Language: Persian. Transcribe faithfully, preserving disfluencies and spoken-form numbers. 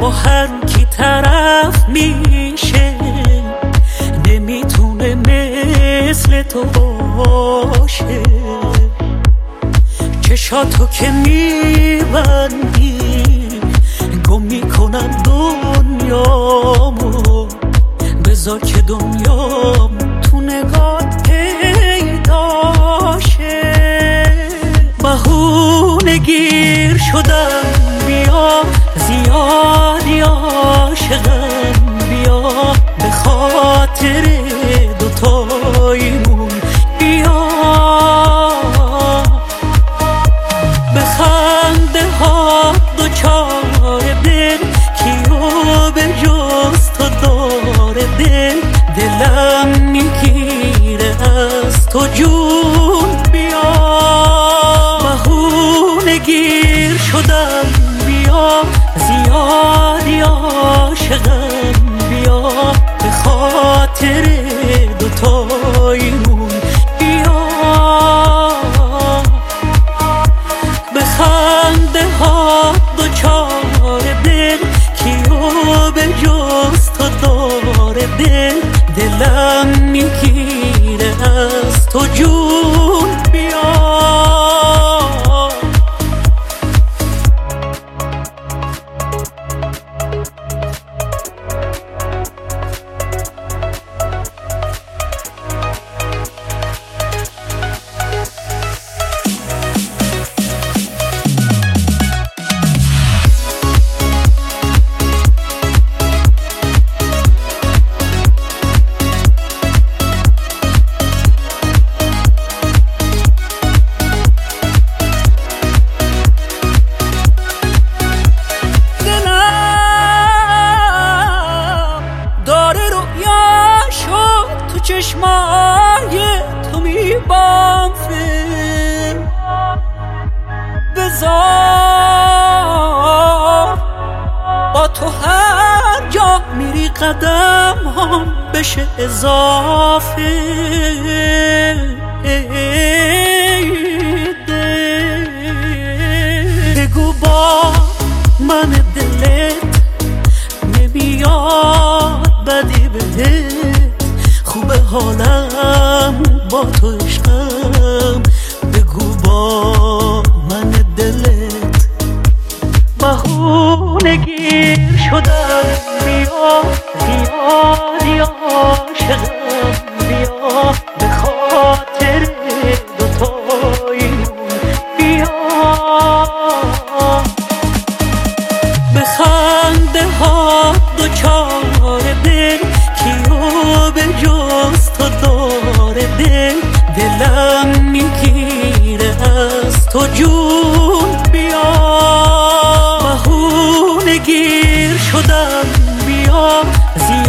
با هر کی طرف میشه، نمیتونه مثل تو باشه. چشاتو که میبندی گم میکنم دنیامو، بذار که دنیام تو نگات پیداشه. بهونه گیر شدم بیا، زیادی عاشقم بیا، به خاطر دوتاییمون بیا. به خنده ها دوچار دل، کیو به جز تو داره دل، دلم میگیره از تو جون بیا. بهونه گیر شدم بیا، زیادی عاشقم بیا، به خاطر دوتاییمون بیا. به خنده ها دوچار دل، کیو به جز تو داره دل، دلم میگیره از تو جون بیا. چشمای تو میبام فیلم بذار، با تو هر جا میری قدم هم بشه اضافه. بگو با من دلت نمیاد بدی بهت، خوبه حالم با تو عشقم. بگو با من دلت بهونه گیر شدم بیا، زیادی عاشقم بیا، به خاطر دوتاییمون بیا. به خنده ها دوچار دل، کیو به جز تو داره دل، دلم میگیره از تو جون بیا. بهونه گیر شدم بیا،